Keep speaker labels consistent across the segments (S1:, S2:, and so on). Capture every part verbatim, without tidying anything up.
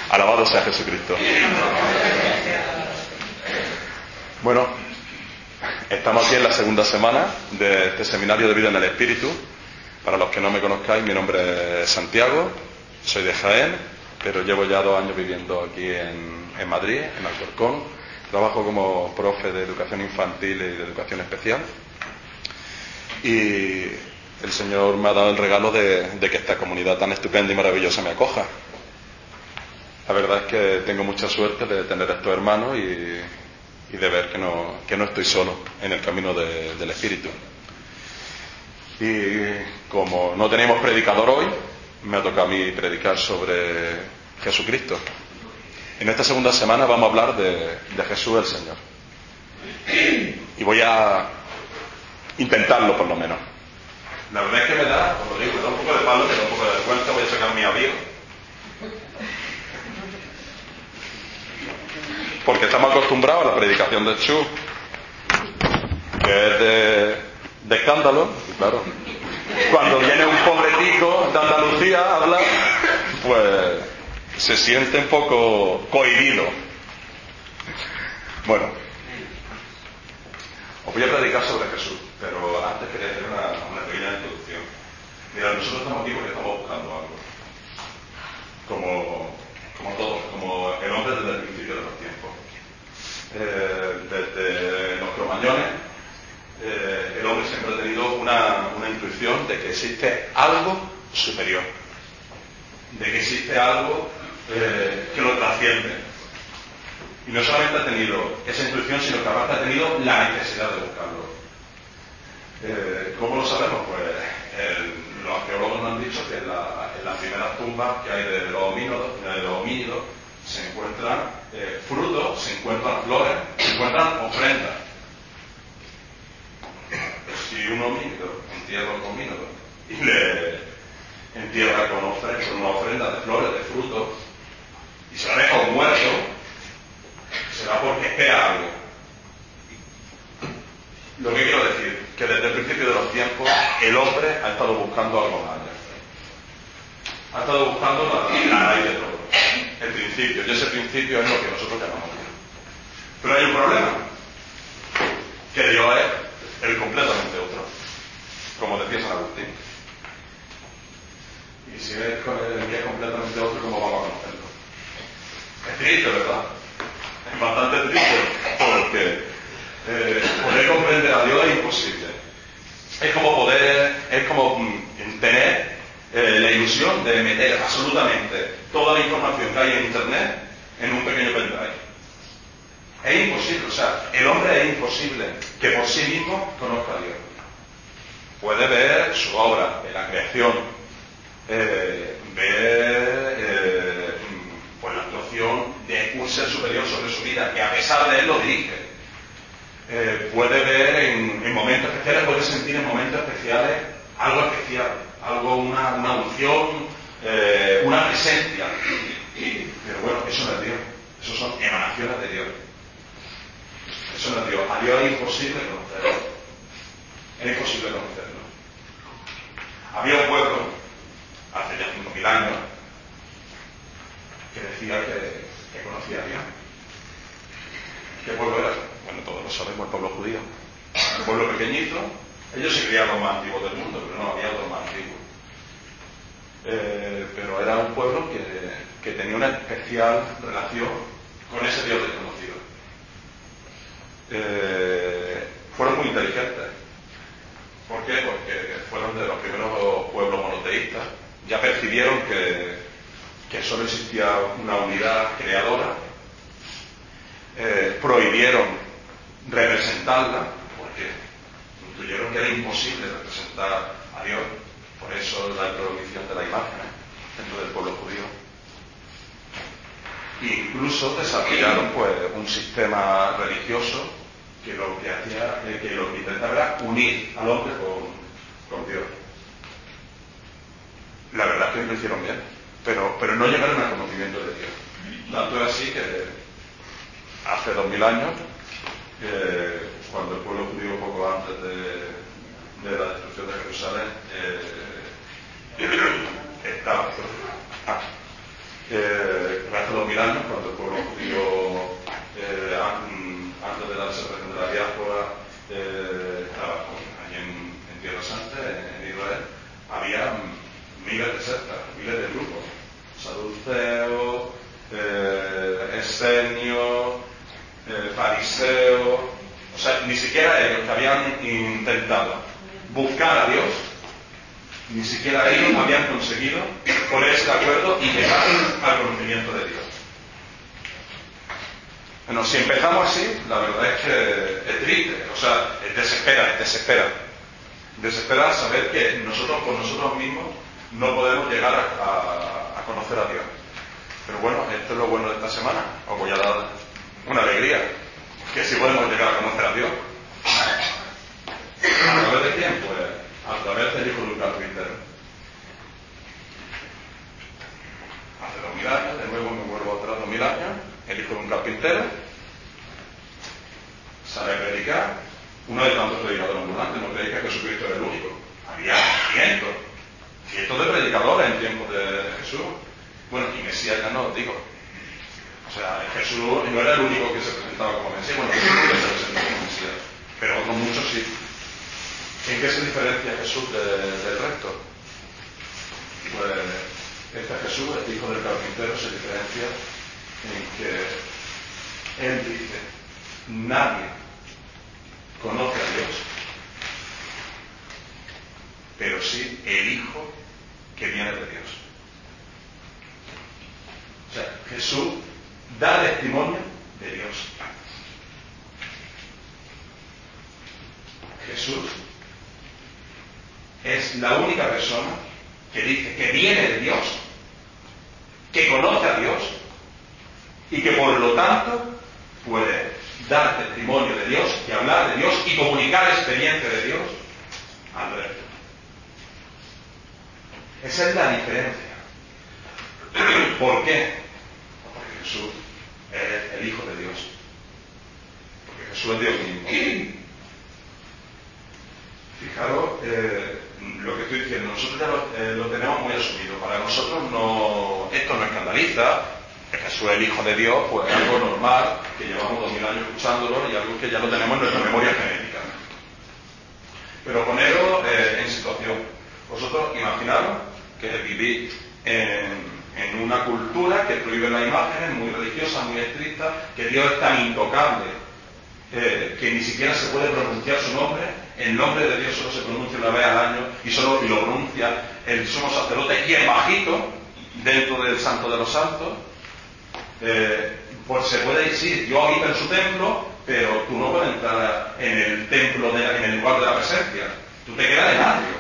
S1: Alabado sea Jesucristo. Bueno, estamos aquí en la segunda semana de este seminario de vida en el Espíritu. Para los que no me conozcáis, mi nombre es Santiago, soy de Jaén, pero llevo ya dos años viviendo aquí en, en Madrid, en Alcorcón. Trabajo como profe de educación infantil y de educación especial. Y el Señor me ha dado el regalo de, de que esta comunidad tan estupenda y maravillosa me acoja. La verdad es que tengo mucha suerte de tener a estos hermanos y, y de ver que no, que no estoy solo en el camino de, del Espíritu. Y como no tenemos predicador hoy, me ha tocado a mí predicar sobre Jesucristo. En esta segunda semana vamos a hablar de, de Jesús el Señor. Y voy a intentarlo por lo menos. La verdad es que me da, como digo, me da un poco de palo, me da un poco de vergüenza, voy a sacar mi avión. Porque estamos acostumbrados a la predicación de Chu, que es de, de escándalo, y claro, cuando viene un pobretico de Andalucía a hablar, pues se siente un poco cohibido. Bueno, os voy a predicar sobre Jesús, pero antes quería hacer una, una pequeña introducción. Mira, nosotros estamos aquí porque estamos buscando algo, como, como todos, como el hombre desde el principio de los tiempos. Eh, desde los cromañones, eh, el hombre siempre ha tenido una, una intuición de que existe algo superior, de que existe algo eh, que lo trasciende. Y no solamente ha tenido esa intuición, sino que aparte ha tenido la necesidad de buscarlo. Eh, ¿Cómo lo sabemos? Pues el, los arqueólogos nos han dicho que en, la, en las primeras tumbas que hay de los homínidos, de los homínidos se encuentran eh, frutos, se encuentran flores, se encuentran ofrendas. Si un homínido entierra a un homínido y le entierra con, ofrenda, con una ofrenda de flores, de frutos, y se la deja a un muerto, será porque espera algo. Lo que quiero decir, que desde el principio de los tiempos el hombre ha estado buscando algo más allá. Ha estado buscando la, la raíz de todo. El principio, y ese principio es lo que nosotros llamamos Dios. Pero hay un problema, que Dios es el completamente otro, como decía San Agustín. Y si es el que es completamente otro, ¿cómo vamos a conocerlo? Es triste, ¿verdad? Es bastante triste, porque eh, poder comprender a Dios es imposible. Es como poder, es como mm, tener Eh, la ilusión de meter absolutamente toda la información que hay en Internet en un pequeño pendrive. Es imposible, o sea, el hombre es imposible que por sí mismo conozca a Dios. Puede ver su obra, de la creación, eh, ver eh, pues la actuación de un ser superior sobre su vida, que a pesar de él lo dirige. Eh, puede ver en, en momentos especiales, puede sentir en momentos especiales algo especial, algo, una, una unción, eh, una presencia. Pero bueno, eso no es Dios, eso son emanaciones de Dios. Eso no es Dios. A Dios es imposible conocerlo. Es imposible conocerlo. Había un pueblo, hace ya cinco mil años, que decía que, que conocía a Dios. ¿Qué pueblo era? Bueno, todos lo sabemos, el pueblo judío. Un pueblo pequeñito. Ellos se creían los más antiguos del mundo, pero no había otros más antiguos. Eh, pero era un pueblo que, que tenía una especial relación con ese Dios desconocido. Eh, fueron muy inteligentes. ¿Por qué? Porque fueron de los primeros pueblos monoteístas. Ya percibieron que, que solo existía una unidad creadora. Eh, prohibieron representarla, porque intuyeron que era imposible representar a Dios. Por eso la prohibición de la imagen dentro del pueblo judío. E incluso desarrollaron pues un sistema religioso que lo que hacía, eh, que lo que intentaba era unir al hombre con, con Dios. La verdad es que lo hicieron bien, pero, pero no llegaron al conocimiento de Dios. Tanto es así que hace dos mil años, eh, cuando el pueblo judío, poco antes de, de la destrucción de Jerusalén, eh, estaba, ah, eh, hace dos mil años, cuando el pueblo judío, eh, antes de la separación de la diáspora, eh, estaba allí en, en Tierra Santa, en, en Israel, había miles de sectas, miles de grupos, saduceos, eh, esenios, eh, fariseos, o sea, ni siquiera ellos que habían intentado buscar a Dios, ni siquiera ellos habían conseguido ponerse de acuerdo y llegar al conocimiento de Dios. Bueno, si empezamos así, la verdad es que es triste, o sea, es desespera, es desespera. Desespera saber que nosotros por nosotros mismos no podemos llegar a, a, a conocer a Dios. Pero bueno, esto es lo bueno de esta semana. Os voy a dar una alegría, que si podemos llegar a conocer a Dios. ¿A través de quién? Pues a través del hijo de un carpintero. Hace dos mil años, de nuevo me vuelvo atrás dos mil años, el hijo de un carpintero sale a predicar. Uno de tantos predicadores ambulantes, no creéis que Jesucristo era el único. Había cientos, cientos de predicadores en tiempos de, de Jesús. Bueno, y Mesías ya no os digo. O sea, Jesús no era el único que se presentaba como Mesías. Bueno, Jesús no se presentó como Mesías, pero otros muchos sí. ¿En qué se diferencia Jesús de, del resto? Pues este Jesús, el hijo del carpintero, se diferencia en que él dice: nadie conoce a Dios, pero sí el Hijo que viene de Dios. O sea, Jesús da testimonio de Dios. Jesús es la única persona que dice que viene de Dios, que conoce a Dios y que por lo tanto puede dar testimonio de Dios y hablar de Dios y comunicar la experiencia de Dios al resto. Esa es la diferencia. ¿Por qué? Porque Jesús es el Hijo de Dios. Porque Jesús es Dios mismo. Fijaros eh, lo que estoy diciendo. Nosotros ya lo, eh, lo tenemos muy asumido. Para nosotros no, esto no escandaliza. Que Jesús es el Hijo de Dios, pues es algo normal, que llevamos dos mil años escuchándolo y algo que ya lo tenemos en nuestra memoria genética. Pero poneros eh, en situación. Vosotros imaginaros que vivís en, en una cultura que prohíbe las imágenes, muy religiosa, muy estricta, que Dios es tan intocable, eh, que ni siquiera se puede pronunciar su nombre. El nombre de Dios solo se pronuncia una vez al año y solo y lo pronuncia el sumo sacerdote, y es bajito dentro del Santo de los Santos. Eh, pues se puede decir: yo habito en su templo, pero tú no puedes entrar en el templo, de la, en el lugar de la presencia. Tú te quedas en atrio.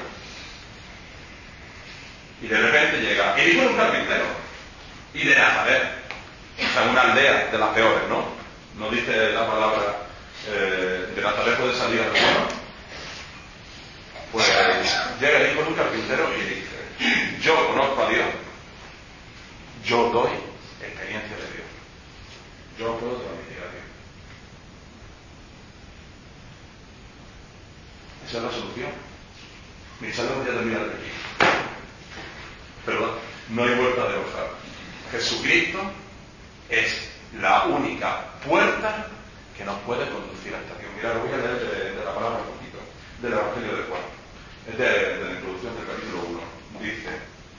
S1: Y de repente llega el hijo de un carpintero y de Nazaret, o sea, una aldea de las peores, ¿no? No dice la palabra eh, de Nazaret puede salir algo bueno. Pues llega el hijo de un carpintero y dice: yo conozco a Dios, yo doy experiencia de Dios, yo puedo transmitir a Dios. Esa es la solución. Mi salud voy a terminar de aquí. Perdón, no hay vuelta de hoja. Jesucristo es la única puerta que nos puede conducir hasta Dios. Mirad, voy a leer de, de la palabra un poquito, del Evangelio de Juan. Es de, de la introducción del capítulo uno. Dice: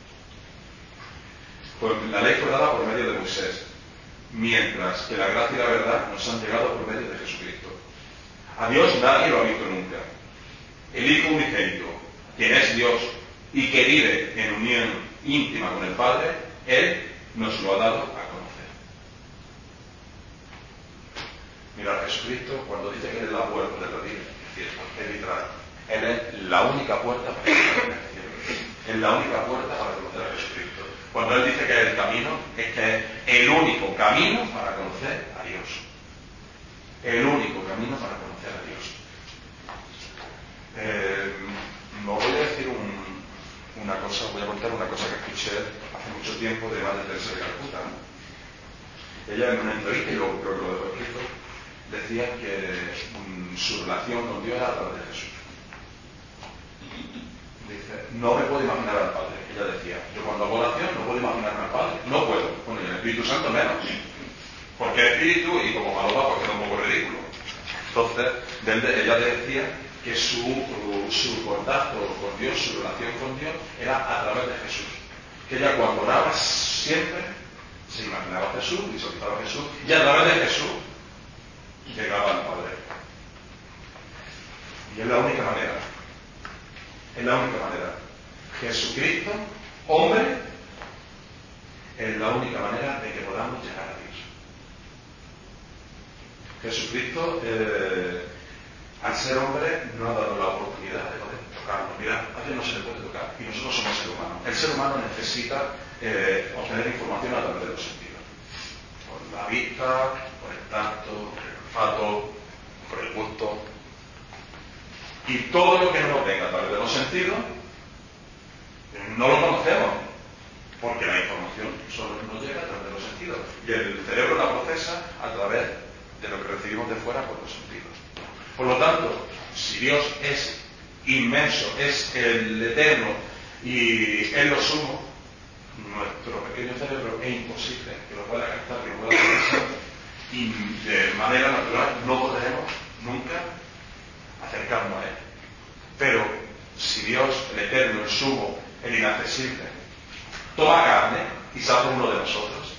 S1: pues la ley fue dada por medio de Moisés, mientras que la gracia y la verdad nos han llegado por medio de Jesucristo. A Dios nadie lo ha visto nunca. El Hijo unigénito, quien es Dios y que vive en unión íntima con el Padre, Él nos lo ha dado a conocer. Mira, Jesucristo, cuando dice que Él es la puerta de la vida, es cierto, es literal. Él es la única puerta para conocer el cielo. Es la única puerta para conocer a Jesucristo. Cuando Él dice que es el camino, es que es el único camino para conocer a Dios. El único camino para conocer a Dios. Eh, no voy a decir un, una cosa, voy a contar una cosa que escuché hace mucho tiempo de Madre Teresa de Calcuta, ¿no? Ella en una entrevista, y lo, creo que lo dejó escrito, decía que um, su relación con Dios era a través de Jesús. Dice: no me puedo imaginar al Padre. Ella decía: yo cuando hago oración no puedo imaginarme al Padre. No puedo. Bueno, y en el Espíritu Santo menos. Porque el Espíritu, y como Paloma, pues queda un poco ridículo. Entonces, ella decía que su, su contacto con Dios, su relación con Dios, era a través de Jesús. Que ella cuando oraba siempre se imaginaba a Jesús, visualizaba a Jesús, y a través de Jesús llegaba al Padre. Y es la única manera. Es la única manera. Jesucristo, hombre, es la única manera de que podamos llegar a Dios. Jesucristo, eh, al ser hombre, no ha dado la oportunidad de poder tocarnos. Mira, a Dios no se le puede tocar, y nosotros somos seres humanos. El ser humano necesita eh, obtener información a través de los sentidos. Por la vista, por el tacto, por el olfato, por el gusto. Y todo lo que no nos venga a través de los sentidos, no lo conocemos, porque la información solo nos llega a través de los sentidos. Y el cerebro la procesa a través de lo que recibimos de fuera por los sentidos. Por lo tanto, si Dios es inmenso, es el eterno y es lo sumo, nuestro pequeño cerebro es imposible que lo pueda captar, que lo pueda procesar, y de manera natural no podremos nunca acercarnos a él. Pero si Dios, el eterno, el sumo, el inaccesible, toma carne y se hace uno de nosotros,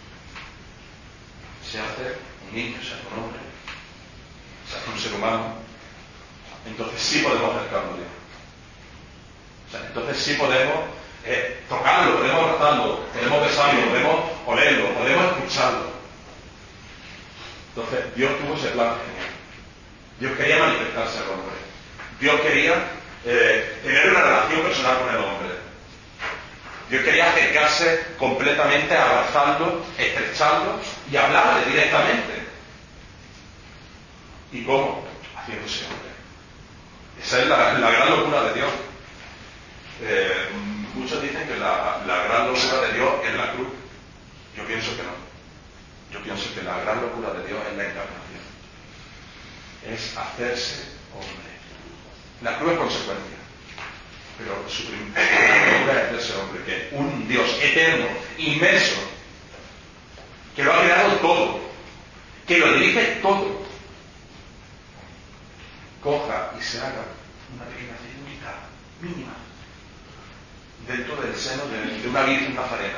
S1: se hace un niño, se hace un hombre, se hace un ser humano, entonces sí podemos acercarnos a Dios. O sea, entonces sí podemos eh, tocarlo, podemos abrazarlo, podemos besarlo, podemos olerlo, podemos escucharlo. Entonces Dios tuvo ese plan genial. Dios quería manifestarse al hombre. Dios quería eh, tener una relación personal con el hombre. Dios quería acercarse completamente, abrazarlo, estrecharlo y hablarle directamente. ¿Y cómo? Haciéndose hombre. Esa es la, la gran locura de Dios. Eh, muchos dicen que la, la gran locura de Dios es la cruz. Yo pienso que no. Yo pienso que la gran locura de Dios es la encarnación. Es hacerse hombre. La cruz es consecuencia. Pero su primera locura es hacerse hombre, que un Dios eterno, inmenso, que lo ha creado todo, que lo dirige todo, coja y se haga una pequeña figurita mínima dentro del seno de, de una virgen nazarena.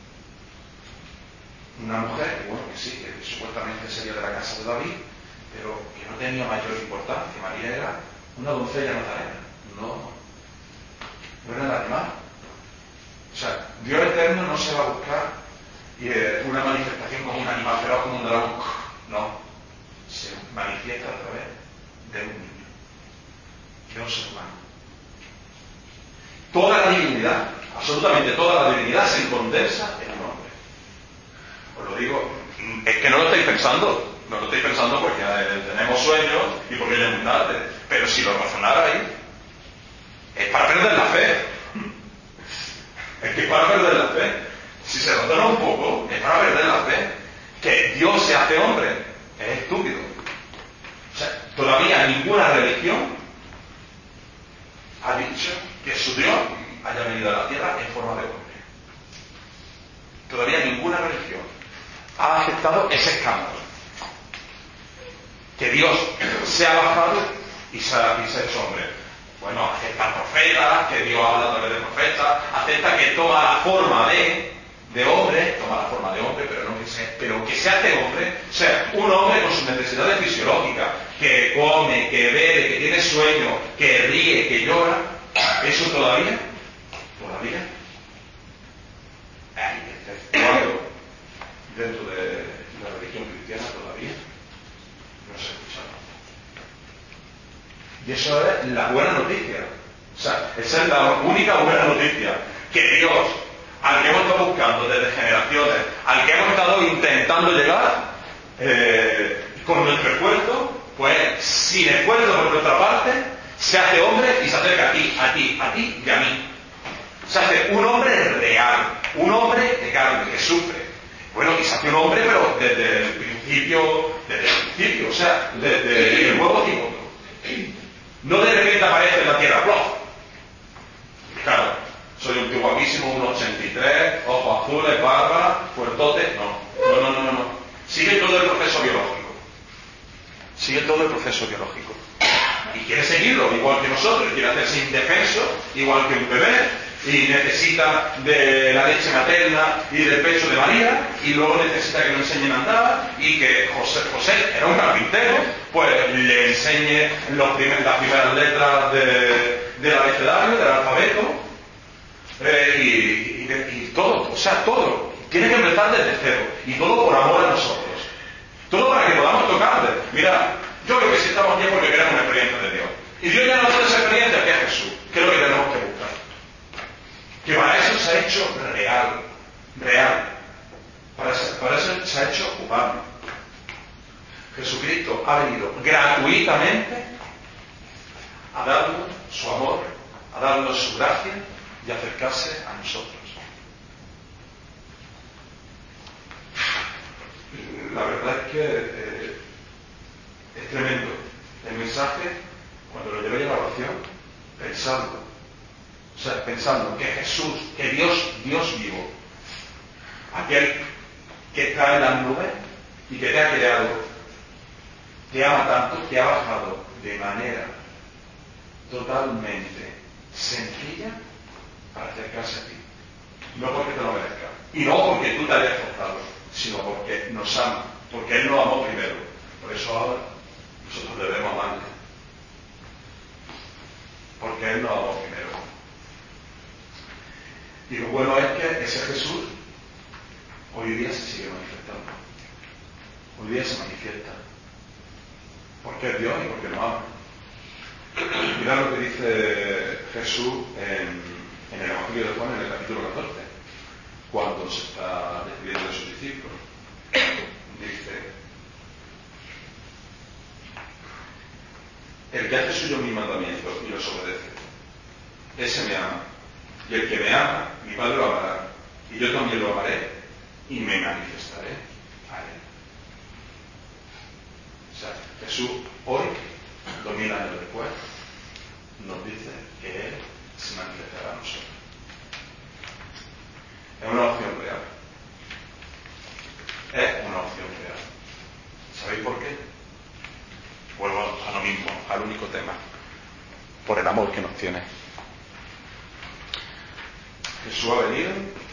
S1: Una mujer, bueno, que sí, que supuestamente sería de la casa de David, pero que no tenía mayor importancia. María era una doncella nazarena, no, no era nada más. O sea, Dios eterno no se va a buscar eh, una manifestación como un animal feroz, como un dragón. No, se manifiesta a través de un niño, de un ser humano. Toda la divinidad, absolutamente toda la divinidad se condensa en un hombre. Os lo digo, es que no lo estáis pensando. No lo estáis pensando porque eh, tenemos sueños y porque ya es muy tarde. Pero si lo razonarais, es para perder la fe. Es que es para perder la fe. Si se razona un poco, es para perder la fe. Que Dios se hace hombre es estúpido. O sea, todavía ninguna religión ha dicho que su Dios haya venido a la tierra en forma de hombre. Todavía ninguna religión ha aceptado ese escándalo. Que Dios se ha bajado y se ha, y se ha hecho hombre. Bueno, acepta profetas, que Dios habla a través de profetas, acepta que toma la forma de, de hombre, toma la forma de hombre, pero no que se, pero que se hace hombre, o sea, un hombre con sus necesidades fisiológicas, que come, que bebe, que tiene sueño, que ríe, que llora, eso todavía, todavía, hay exceptuado dentro de la religión cristiana todavía. No se escucha. Y eso es la buena noticia. O sea, esa es la única buena noticia. Que Dios, al que hemos estado buscando desde generaciones, al que hemos estado intentando llegar, eh, con nuestro esfuerzo, pues sin esfuerzo por nuestra parte, se hace hombre y se acerca a ti, a ti, a ti y a mí. Se hace un hombre real, un hombre de carne, que sufre. Bueno, y se hace un hombre, pero desde el principio, desde el principio, o sea, desde el huevo cigoto. No de repente aparece en la tierra, ¡plof! Claro, soy un tío guapísimo, uno ochenta y tres, ojos azules, barba, fuertote. No, no, no, no, no, no. Sigue todo el proceso biológico. Sigue todo el proceso biológico. Y quiere seguirlo, igual que nosotros, quiere hacerse indefenso, igual que un bebé, y necesita de la leche materna y del pecho de María, y luego necesita que lo enseñen a andar, y que José, José era un carpintero, pues le enseñe los primer, las primeras letras de, del abecedario, del alfabeto, eh, y, y, y todo, o sea, todo. Tiene que empezar desde cero, y todo por amor a nosotros. Todo para que podamos tocarle. Mira, yo creo que si estamos aquí es porque queremos una experiencia de Dios. Y Dios ya nos da esa experiencia que es Jesús, que es lo que tenemos que buscar. Que para eso se ha hecho real, real. Para eso, para eso se ha hecho humano. Jesucristo ha venido gratuitamente a darnos su amor, a darnos su gracia y a acercarse a nosotros. La verdad es que eh, es tremendo el mensaje cuando lo llevé a la oración, pensando, o sea, pensando que Jesús, que Dios, Dios vivo, aquel que está en las nubes y que te ha creado, te ama tanto, que ha bajado de manera totalmente sencilla para acercarse a ti. No porque te lo merezcas, y no porque tú te hayas forzado, sino porque nos ama, porque Él nos amó primero. Por eso ahora nosotros debemos amarle, porque Él nos amó primero. Y lo bueno es que ese Jesús hoy día se sigue manifestando, hoy día se manifiesta, porque es Dios y porque nos ama. Mirad lo que dice Jesús en, en el Evangelio de Juan, en el capítulo catorce, cuando se está despidiendo de sus discípulos. Dice: el que hace suyo mis mandamientos y los obedece, ese me ama. Y el que me ama, mi Padre lo amará, y yo también lo amaré y me manifestaré a él. O sea, Jesús hoy, dos mil años después, nos dice que Él se manifestará a nosotros. Es una opción real. Es una opción real. ¿Sabéis por qué? Vuelvo a lo mismo, al único tema. Por el amor que nos tiene. Jesús ha venido,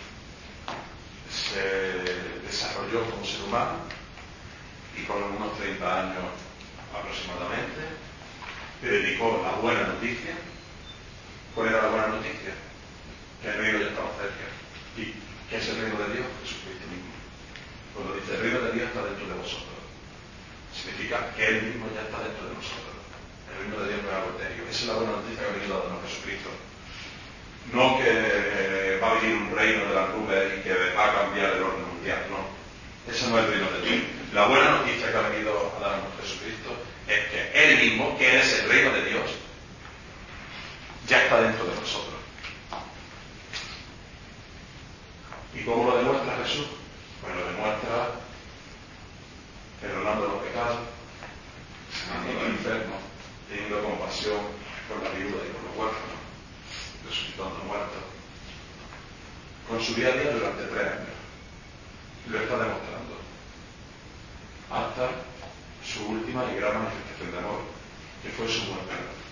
S1: se desarrolló como ser humano y con unos treinta años aproximadamente predicó la buena noticia. ¿Cuál era la buena noticia? Que el reino ya estaba cerca. ¿Y qué es el reino de Dios? Jesucristo mismo. Cuando dice el reino de Dios está dentro de vosotros, significa que Él mismo ya está dentro de nosotros. El reino de Dios no es algo etéreo. Esa es la buena noticia que ha venido a darnos Jesucristo. No que eh, va a venir un reino de las nubes y que va a cambiar el orden mundial, no. Ese no es el reino de Dios. La buena noticia que ha venido a darnos Jesucristo es que Él mismo, que es el reino de Dios, ya está dentro de nosotros. ¿Y cómo lo demuestra Jesús? Pues lo demuestra perdonando los pecados, sanando a los enfermos, teniendo compasión por la viuda y por los huérfanos, resucitando muertos, con su día a día durante tres años. Lo está demostrando hasta su última y gran manifestación de amor, que fue su muerte en la cruz.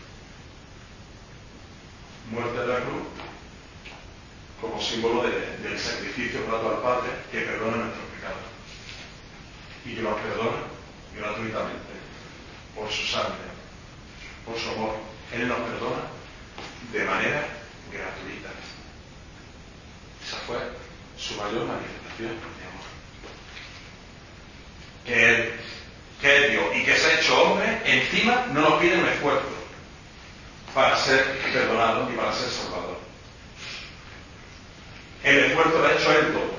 S1: Muerte de la cruz como símbolo de, del sacrificio dado al Padre que perdona nuestros pecados y que los perdona gratuitamente por su sangre, por su amor. Él nos perdona de manera gratuita. Esa fue su mayor manifestación de amor. Que Él, que es Dios y que se ha hecho hombre, encima no nos pide un esfuerzo para ser perdonado ni para ser salvador. El esfuerzo lo ha hecho Él todo.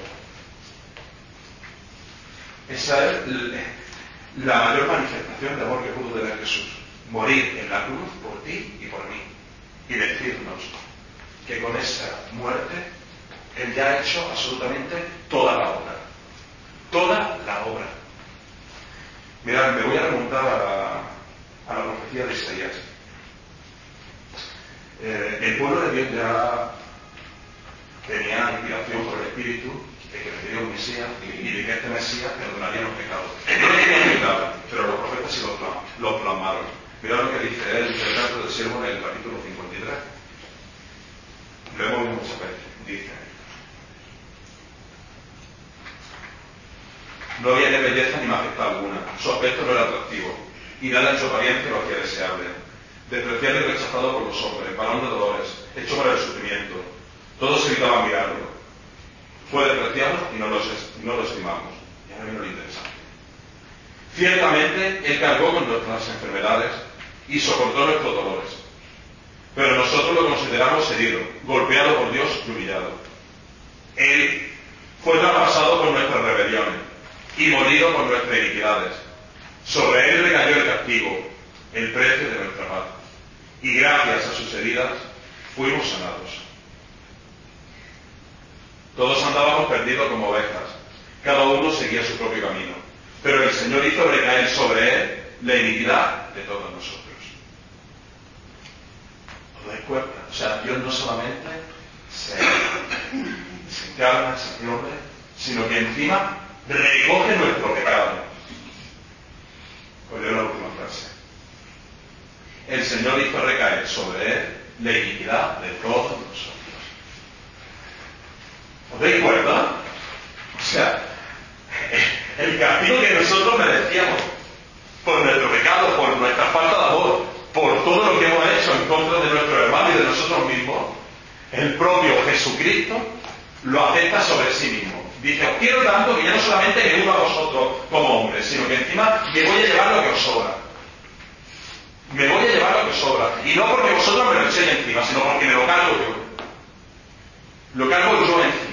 S1: Esa es la mayor manifestación de amor que pudo tener Jesús. Morir en la cruz por ti y por mí. Y decirnos que con esa muerte Él ya ha hecho absolutamente toda la obra. Toda la obra. Mirad, me voy a remontar a la, a la profecía de Isaías. Eh, el pueblo de Dios ya tenía inspiración por el Espíritu de que vendría un Mesías y de que este Mesías perdonaría los pecados. No lo tenían muy claro, pero los profetas sí lo, plam, lo plasmaron. Mira lo que dice él, el retrato del siervo en el capítulo cincuenta y tres. Lo hemos visto muchas veces. Dice: no había ni belleza ni majestad alguna, su aspecto no era atractivo, y nada en su apariencia lo hacía deseable. Despreciado y rechazado por los hombres, varón de dolores, hecho para el sufrimiento. Todos evitaban mirarlo. Fue despreciado y no lo, no lo estimamos. Y ahora viene lo interesante. Ciertamente, Él cargó con nuestras enfermedades y soportó nuestros dolores. Pero nosotros lo consideramos herido, golpeado por Dios y humillado. Él fue traspasado por nuestras rebeliones y molido por nuestras iniquidades. Sobre Él recayó el castigo, el precio de nuestra paz. Y gracias a sus heridas fuimos sanados. Todos andábamos perdidos como ovejas, cada uno seguía su propio camino, pero el Señor hizo recaer sobre Él la iniquidad de todos nosotros. ¿Os dais cuenta? O sea, Dios no solamente se, se encarna, se hace hombre, sino que encima recoge nuestro pecado. Os leo la última frase. El Señor hizo recaer sobre Él la iniquidad de todos nosotros. ¿Os dais cuenta? O sea, el castigo que nosotros merecíamos por nuestro pecado, por nuestra falta de amor, por todo lo que hemos hecho en contra de nuestro hermano y de nosotros mismos, el propio Jesucristo lo acepta sobre sí mismo. Dice: os quiero tanto que ya no solamente me uno a vosotros como hombres, sino que encima me voy a llevar lo que os sobra. Me voy a llevar lo que os sobra. Y no porque vosotros me lo echéis encima, sino porque me lo cargo yo. Lo cargo yo encima.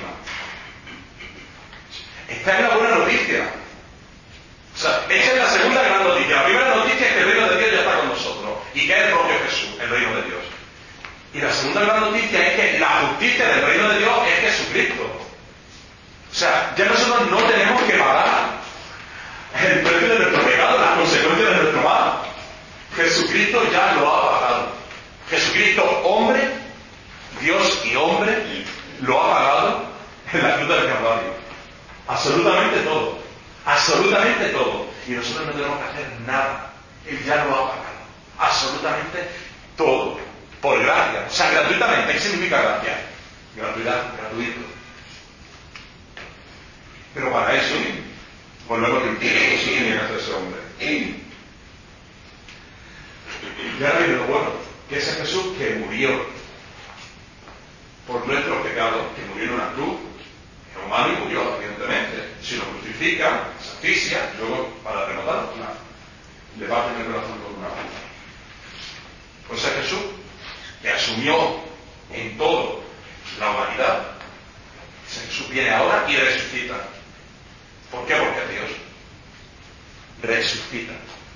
S1: Esta es la buena noticia. O sea, esta es la segunda gran noticia. La primera noticia es que el reino de Dios ya está con nosotros y que es el propio Jesús, el reino de Dios. Y la segunda gran noticia es que la justicia del reino de Dios es Jesucristo. O sea, ya nosotros no tenemos que pagar el precio de nuestro pecado, las consecuencias de nuestro mal. Jesucristo ya lo ha pagado. Jesucristo, hombre, Dios y hombre, lo ha pagado en la cruz del Calvario. Absolutamente todo. Absolutamente todo. Y nosotros no tenemos que hacer nada. Él ya lo ha pagado. Absolutamente todo. Por gracia. O sea, gratuitamente. ¿Qué significa gracia? Gratuidad, gratuito. Pero para eso, volvemos a repetir, Jesús tenía que hacerse hombre. Y ahora viene lo bueno, que ese Jesús que murió por nuestros pecados, que murió en una cruz, era humano y murió, evidentemente. Si lo crucifican, se asfixia, y luego para rematarlo, le parten el corazón con una lanza. Pues es Jesús que asumió en todo la humanidad. Ese Jesús viene ahora y resucita. ¿Por qué? Porque es Dios. Resucita.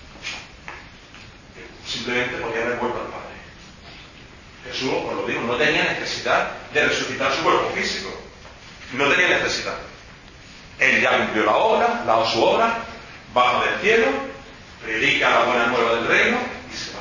S1: Simplemente podía haber vuelto al Padre. Jesús, os lo digo, no tenía necesidad de resucitar su cuerpo físico. No tenía necesidad. Él ya cumplió la obra, la su obra, baja del cielo, predica la buena nueva del reino y se va.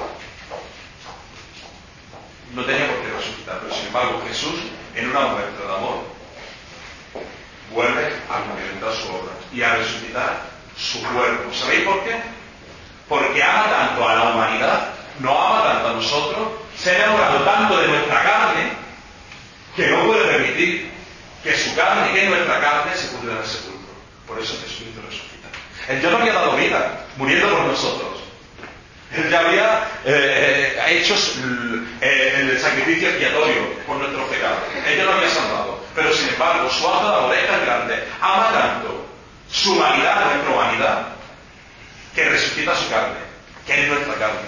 S1: No tenía por qué resucitar, pero sin embargo Jesús, en una muestra de amor, vuelve a complementar su obra y a resucitar su cuerpo. ¿Sabéis por qué? Porque ama tanto a la humanidad, no ama tanto a nosotros, se ha enamorado tanto de nuestra carne, que no puede permitir que su carne, que es nuestra carne, se pudra en el sepulcro. Por eso Jesucristo resucita. Él ya no había dado vida, muriendo por nosotros. Él ya había eh, hecho el, el sacrificio expiatorio por nuestros pecados. Él ya lo había salvado. Pero sin embargo, su acto de amor es tan grande, ama tanto su humanidad, nuestra humanidad, que resucita su carne, que es nuestra carne.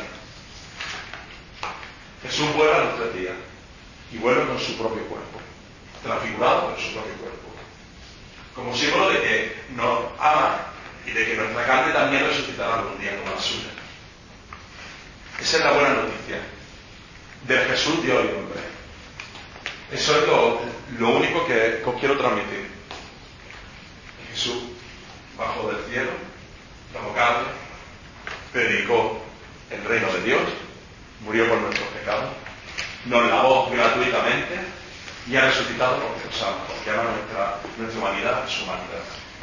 S1: Jesús vuelve a los tres días y vuelve con su propio cuerpo, transfigurado por su propio cuerpo, como símbolo de que nos ama y de que nuestra carne también resucitará algún día como la suya. Esa es la buena noticia del Jesús Dios y hombre. Eso es lo, lo único que os quiero transmitir. Jesús bajó del cielo, tomó carne, predicó el reino de Dios, murió por nuestros pecados, nos lavó gratuitamente Y ha resucitado porque, o sea, porque ama nuestra, nuestra humanidad, su humanidad.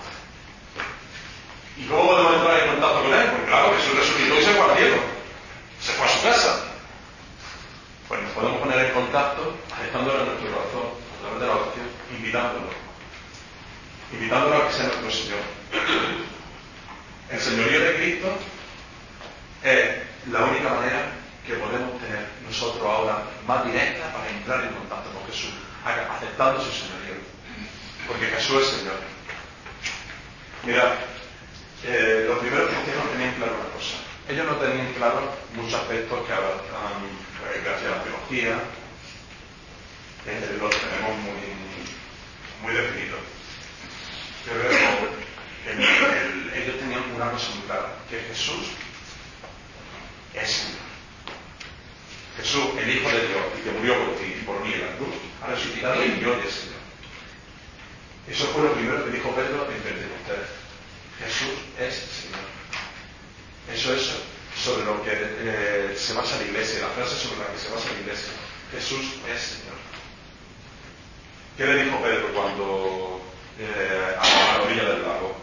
S1: ¿Y cómo podemos entrar en contacto con Él? Pues claro, Jesús resucitó y se fue al cielo. Se fue a su casa. Pues nos podemos poner en contacto aceptándolo en nuestro corazón, a través de la oración, invitándolo. Invitándolo a que sea nuestro Señor. El señorío de Cristo es la única manera que podemos tener nosotros ahora más directa para entrar en contacto con Jesús, aceptando su señorío. Porque Jesús es Señor. Mira, eh, los primeros cristianos tenían claro una cosa. Ellos no tenían claro muchos aspectos que ahora están, eh, gracias a la teología, eh, los tenemos muy, muy definidos. Pero el, el, ellos tenían una cosa muy clara, que Jesús es Señor. Jesús, el Hijo de Dios, y que murió por ti y por mí en la cruz, ha resucitado y Dios es Señor. Eso fue lo primero que dijo Pedro en Pentecostés. Jesús es Señor. Eso es sobre lo que eh, se basa la iglesia, la frase sobre la que se basa la iglesia. Jesús es Señor. ¿Qué le dijo Pedro cuando eh, a la orilla del lago?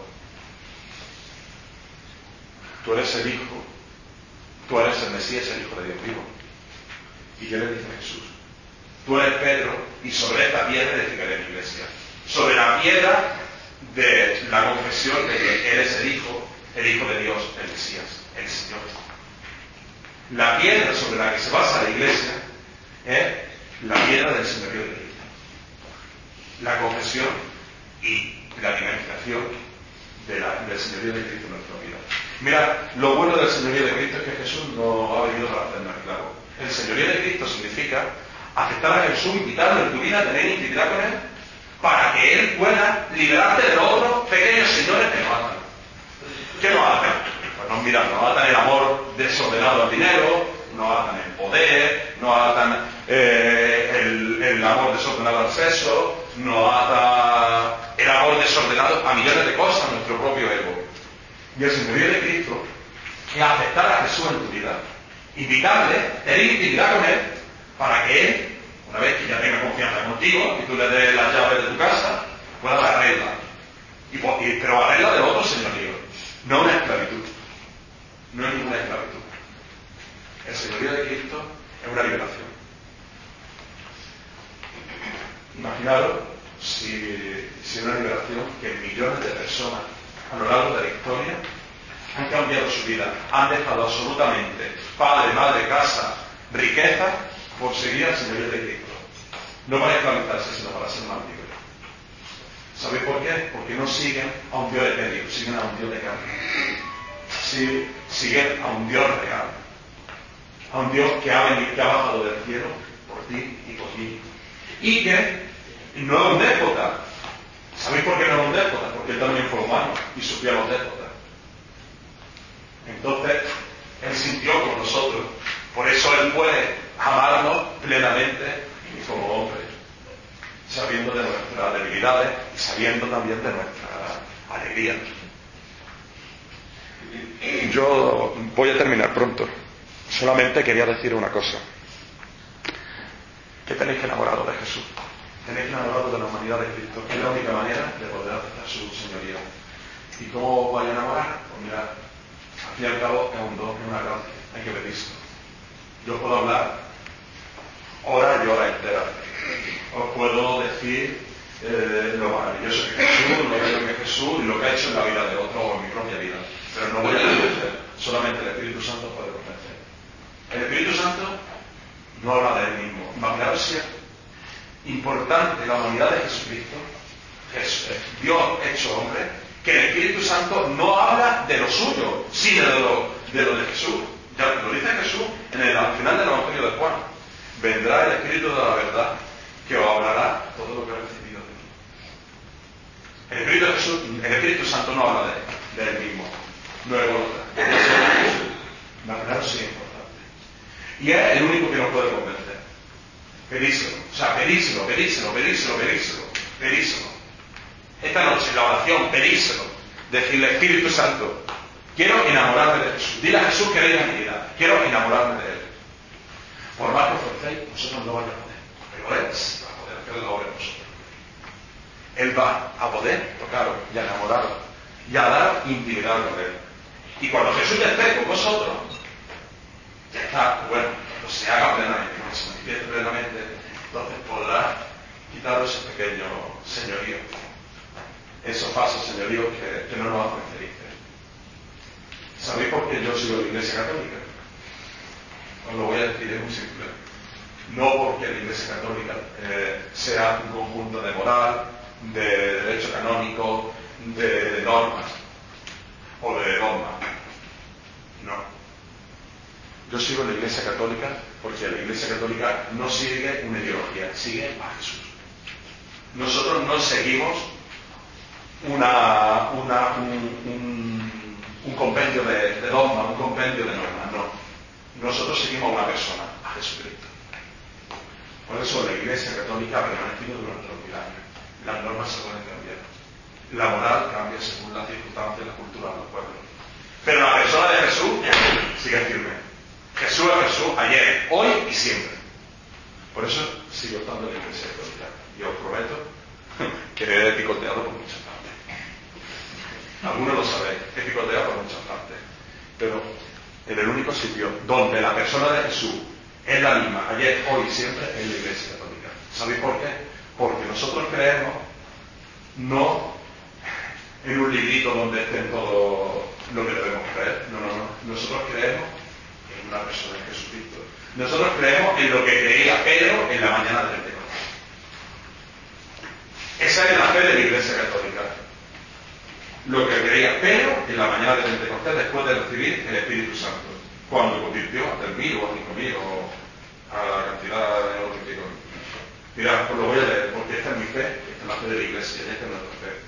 S1: Tú eres el Hijo, tú eres el Mesías, el Hijo de Dios vivo. ¿Y qué le dice Jesús? Tú eres Pedro, y sobre esta piedra edificaré mi iglesia. Sobre la piedra de la confesión de que eres el Hijo, el Hijo de Dios, el Mesías, el Señor. La piedra sobre la que se basa la iglesia es la piedra del señorío de Cristo. La confesión y la vivenciación de la, del señorío de Cristo en nuestra vida. Mira, lo bueno del señorío de Cristo es que Jesús no ha venido para hacernos esclavos. El señorío de Cristo significa aceptar a Jesús, invitarlo en tu vida, tener intimidad con Él, para que Él pueda liberarte de los otros pequeños señores que nos atan. ¿Qué nos atan? Pues nos miran, nos atan el amor desordenado al dinero, nos atan el poder, nos atan eh, el, el amor desordenado al sexo, nos ata el amor desordenado a millones de cosas, a nuestro propio ego. Y el señorío de Cristo es aceptar a Jesús en tu vida, invitarle, tener intimidad con Él, para que Él, una vez que ya tenga confianza contigo y tú le des las llaves de tu casa, pueda barrerla. Y, y, pero barrerla del otro señorío, no una esclavitud. No es ninguna esclavitud. El señorío de Cristo es una liberación. Imaginaros si, si una liberación que millones de personas a lo largo de la historia han cambiado su vida, han dejado absolutamente padre, madre, casa, riqueza, por seguir al señorío de Cristo. No para esclavizarse, sino para ser más libres. ¿Sabéis por qué? Porque no siguen a un Dios etéreo, siguen a un Dios de carne. Sí, siguen a un Dios real. A un Dios que ha venido, que ha bajado del cielo por ti y por mí. Y que no es un déspota. ¿Sabéis por qué no es un déspota? Porque Él también fue humano y sufrió a los déspotas. Entonces, Él sintió con nosotros. Por eso Él puede amarnos plenamente y como hombre, sabiendo de nuestras debilidades y sabiendo también de nuestra alegría. Yo voy a terminar pronto. Solamente quería decir una cosa. Que tenéis que enamoraros de Jesús. Tenéis que enamoraros de la humanidad de Cristo. Es la única manera de poder aceptar su señoría. ¿Y cómo os vais a enamorar? Pues mirad, al fin y al cabo es un don, es una gracia. Hay que pedirlo. Yo puedo hablar horas y horas enteras. Os puedo decir eh, lo maravilloso que es Jesús, lo bello que es Jesús y lo que ha hecho en la vida de otro o en mi propia vida. Pero no voy a convencer. Solamente el Espíritu Santo puede convencer. El Espíritu Santo no habla de él mismo. Imaginaros si es importante la humanidad de Jesucristo, Jesús, Dios hecho hombre, que el Espíritu Santo no habla de lo suyo, sino de lo de, lo de Jesús. Ya lo dice Jesús en el al final del Evangelio de Juan. Vendrá el Espíritu de la verdad que os hablará todo lo que ha recibido de mí. El Espíritu, de Jesús, el Espíritu Santo no habla de, de él mismo, no es otra. Imaginaros si es importante. Y es el único que nos puede convencer. Pedíselo, o sea, pedíselo, pedíselo, pedíselo, pedíselo, pedíselo. Esta noche en la oración, pedíselo. Decirle, Espíritu Santo, quiero enamorarme de Jesús. Dile a Jesús que venga a mi vida. Quiero enamorarme de Él. Por más que os forcéis, vosotros no vais a poder. Pero Él sí va a poder hacer. hacer la obra en vosotros. Él va a poder tocaros y a enamoraros y a dar intimidad con Él. Y cuando Jesús ya esté con vosotros, ya está, bueno, pues se haga plenamente, cuando se manifieste plenamente, entonces podrá quitaros ese pequeño señorío, esos falsos señoríos que, que no nos hacen felices. ¿Sabéis por qué yo sigo la Iglesia Católica? Os lo voy a decir, es muy simple. No porque la Iglesia Católica eh, sea un conjunto de moral, de derecho canónico, de, de normas o de dogmas. No. Yo sigo la Iglesia Católica porque la Iglesia Católica no sigue una ideología, sigue a Jesús. Nosotros no seguimos una, una, un, un, un compendio de, de dogmas, un compendio de normas, no. Nosotros seguimos a una persona, a Jesucristo. Por eso la Iglesia Católica ha permanecido durante los mil años. Las normas se pueden cambiar. La moral cambia según las circunstancias, la cultura de los pueblos. Pero la persona de Jesús sigue firme. Jesús es Jesús ayer, hoy y siempre. Por eso sigo estando en la Iglesia Católica. Y os prometo que he picoteado por muchas partes. Algunos lo sabéis, he picoteado por muchas partes. Pero en el único sitio donde la persona de Jesús es la misma, ayer, hoy y siempre, es la Iglesia Católica. ¿Sabéis por qué? Porque nosotros creemos no en un librito donde estén todo lo que debemos creer. No, no, no. Nosotros creemos en una persona, en Jesucristo. Nosotros creemos en lo que creía Pedro en la mañana del Pentecostés. Esa es la fe de la Iglesia Católica. Lo que creía Pedro en la mañana del Pentecostés después de recibir el Espíritu Santo, cuando convirtió a tres mil o a cinco mil o a la cantidad de lo que digo. Mirad, pues lo voy a leer, porque esta es mi fe, esta es la fe de la Iglesia, y esta es nuestra fe.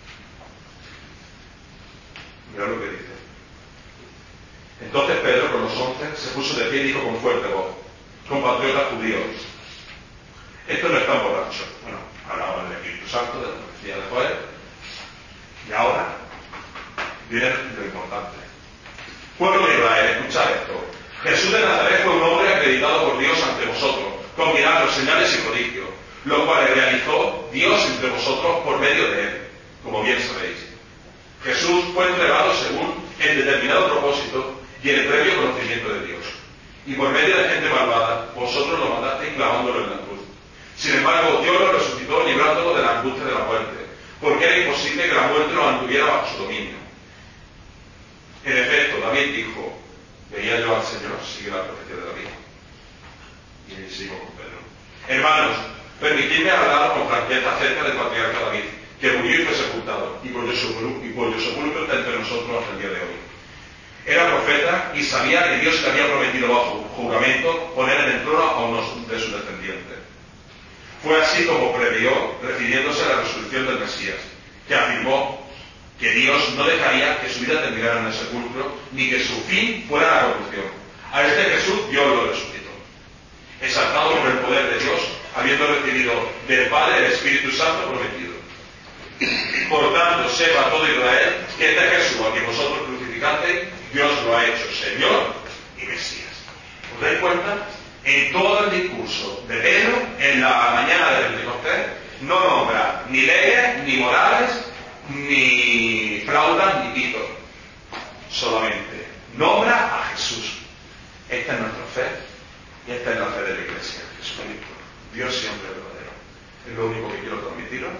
S1: Mirad lo que dice. Entonces Pedro, con los once, se puso de pie y dijo con fuerte voz: compatriotas judíos, esto no es tan borracho. Bueno, hablaba del Espíritu Santo, de la profecía de Joel, y ahora viene lo importante. Pueblo de Israel, escuchad esto. Jesús de Nazaret fue un hombre acreditado por Dios ante vosotros, con milagros, señales y prodigios, los cuales realizó Dios entre vosotros por medio de él, como bien sabéis. Jesús fue entregado según el determinado propósito y el previo conocimiento de Dios. Y por medio de gente malvada, vosotros lo mandasteis clavándolo en la cruz. Sin embargo, Dios lo resucitó librándolo de la angustia de la muerte, porque era imposible que la muerte lo mantuviera bajo su dominio. En efecto, David dijo: veía yo al Señor, sigue la profecía de David. Y ahí sigo con Pedro. Hermanos, permitidme hablar con franqueza acerca del patriarca David, que murió y fue sepultado, y cuyo sepulcro está entre nosotros hasta el día de hoy. Era profeta y sabía que Dios le había prometido bajo juramento poner en el trono a uno de sus descendientes. Fue así como previó, refiriéndose a la resurrección del Mesías, que afirmó que Dios no dejaría que su vida terminara en el sepulcro, ni que su fin fuera la corrupción. A este Jesús Dios lo resucitó, exaltado por el poder de Dios, habiendo recibido del Padre el Espíritu Santo prometido. Por tanto, sepa todo Israel que este Jesús a quien vosotros crucificasteis, Dios lo ha hecho Señor y Mesías. ¿Os dais cuenta? En todo el discurso de Pedro, en la mañana del Pentecostés, no nombra ni leyes, ni morales, ni flautas, ni pitos. Solamente nombra a Jesús. Esta es nuestra fe y esta es la fe de la Iglesia. Jesucristo, Dios siempre verdadero. Es lo único que quiero transmitiros.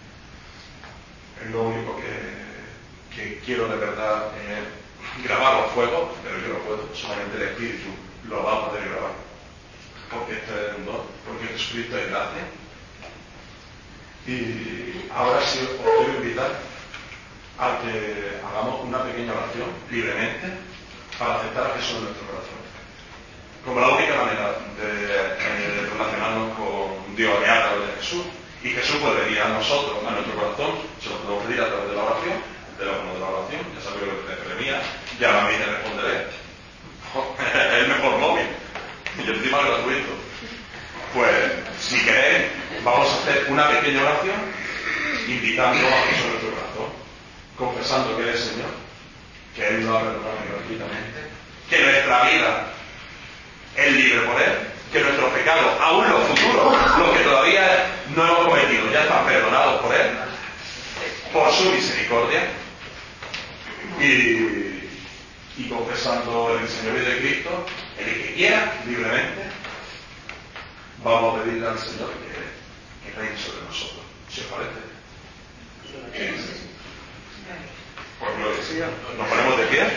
S1: Es lo único que, que quiero de verdad eh, grabar a fuego, pero yo no puedo. Solamente el Espíritu lo va a poder grabar. Porque este es un don, porque Jesucristo es gracia. Y ahora sí os quiero invitar a que hagamos una pequeña oración libremente para aceptar a Jesús en nuestro corazón. Como la única manera de, de relacionarnos con Dios es a través de Jesús. Y Jesús puede venir a nosotros, a nuestro corazón, se lo podemos pedir a través de la oración, el teléfono de la oración, ya sabéis lo que es Jeremías, ya a mí te responderé. Es el mejor móvil. Y encima gratuito. Pues, si queréis, vamos a hacer una pequeña oración invitando a Jesús a nuestro corazón, confesando que Él es Señor, que Él nos ha perdonado gratuitamente, que nuestra vida es libre por Él, que nuestros pecados, aún los futuros, los que todavía no hemos cometido, ya están perdonados por Él, por su misericordia, y, y confesando el Señorío de Cristo, el que quiera, libremente, vamos a pedirle al Señor que, que reine sobre nosotros. ¿Se os parece? Por gloria al Señor. ¿Nos ponemos de pie?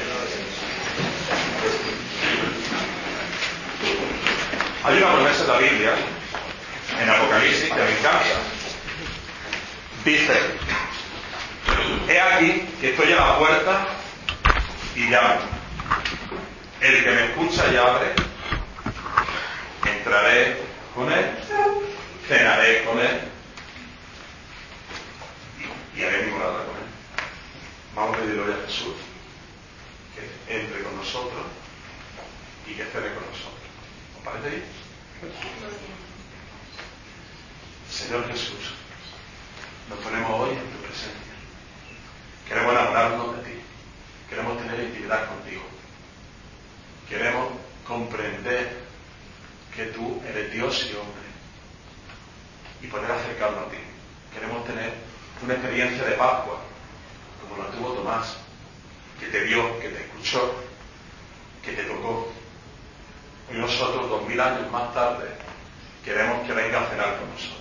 S1: Hay una promesa en la Biblia, en Apocalipsis, que me encanta. Dice: he aquí que estoy a la puerta y llamo. El que me escucha y abre, entraré con él, cenaré con él y, y haré mi morada con él. Vamos a pedirle hoy a Jesús que entre con nosotros y que cene con nosotros. ¿Os parece bien? Señor Jesús, nos ponemos hoy en tu presencia. Queremos enamorarnos de ti. Queremos tener intimidad contigo. Queremos comprender que tú eres Dios y hombre y poder acercarnos a ti. Queremos tener una experiencia de Pascua como la tuvo Tomás, que te vio, que te escuchó, que te tocó. Y nosotros, dos mil años más tarde, queremos que venga a cenar con nosotros.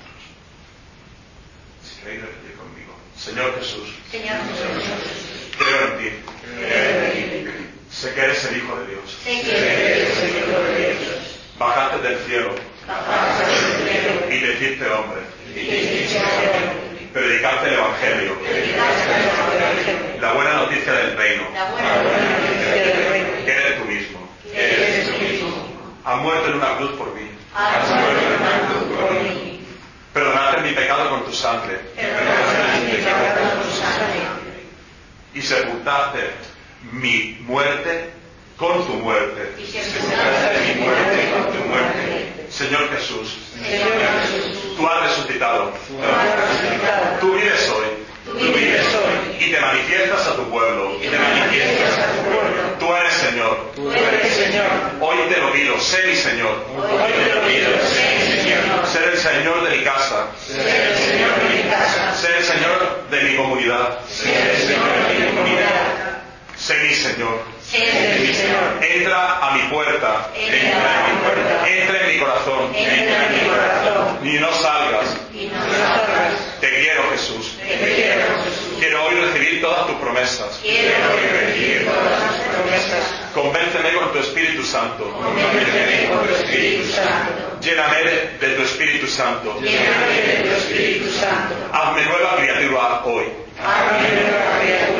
S1: Si queréis repetir conmigo: Señor Jesús,
S2: Señor Jesús,
S1: creo en ti.
S2: creo en ti.
S1: Sé que eres el Hijo de Dios.
S2: Sé que eres el Hijo de Dios.
S1: Bajaste del cielo
S2: Bajaste del cielo
S1: y te hiciste hombre.
S2: y te hiciste hombre.
S1: Predicaste el Evangelio,
S2: Predicaste el Evangelio,
S1: la buena noticia del reino,
S2: la buena noticia del reino,
S1: que eres tú mismo.
S2: que eres tú mismo.
S1: Has muerto en una cruz por mí.
S2: Has muerto en una cruz por mí.
S1: Perdonaste mi pecado con tu sangre.
S2: Perdonaste mi pecado con tu sangre.
S1: Y sepultaste mi muerte con tu muerte.
S2: Y sepultaste mi muerte con tu muerte.
S1: Señor Jesús,
S2: Señor Jesús,
S1: tú has resucitado.
S2: tú has resucitado.
S1: Tú vives hoy.
S2: Tú vives hoy.
S1: Y te manifiestas a tu pueblo.
S2: Y te manifiestas a tu pueblo.
S1: Tú eres Señor.
S2: Tú eres Señor.
S1: Hoy te lo pido, sé mi Señor.
S2: Hoy te lo pido, sé mi Señor.
S1: Ser el Señor de mi casa.
S2: Sé el Señor de mi casa.
S1: Ser el Señor de mi comunidad.
S2: Sé el Señor de mi comunidad.
S1: Sé mi Señor.
S2: Sé mi Señor.
S1: Entra a mi puerta.
S2: Entra a mi puerta.
S1: Entra en mi corazón.
S2: Entra en mi corazón.
S1: Y no salgas.
S2: Y no salgas.
S1: Te quiero, Jesús.
S2: Te quiero, Jesús.
S1: Quiero hoy recibir todas tus promesas.
S2: Quiero hoy recibir todas tus promesas.
S1: Convénceme con tu Espíritu Santo.
S2: Convénceme con tu Espíritu Santo.
S1: Lléname de tu Espíritu Santo.
S2: Lléname de tu Espíritu Santo.
S1: Hazme nueva criatura hoy.
S2: Hazme nueva criatura